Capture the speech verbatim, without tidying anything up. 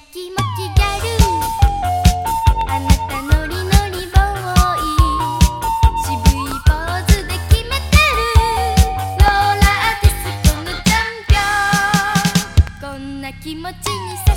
気持ちギャル、あなたノリノリボーイ、渋いポーズで決めてるローラーディスコのチャンピオン、こんな気持ちにさ